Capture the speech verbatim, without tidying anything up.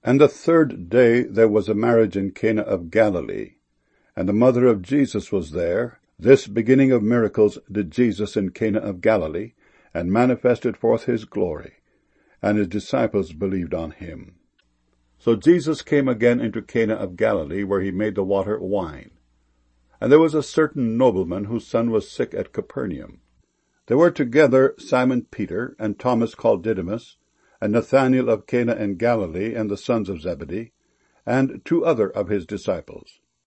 And the third day there was a marriage in Cana of Galilee, and the mother of Jesus was there. This beginning of miracles did Jesus in Cana of Galilee, and manifested forth his glory, and his disciples believed on him. So Jesus came again into Cana of Galilee, where he made the water wine. And there was a certain nobleman whose son was sick at Capernaum. There were together Simon Peter, and Thomas called Didymus, and Nathanael of Cana in Galilee, and the sons of Zebedee, and two other of his disciples.